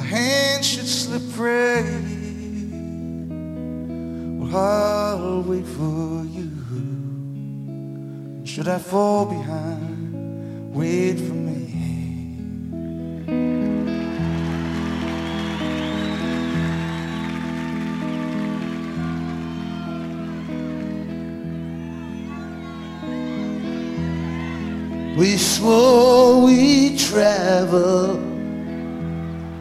hand should slip free, well, I'll wait for you. Should I fall behind, wait for me. We swore we'd travel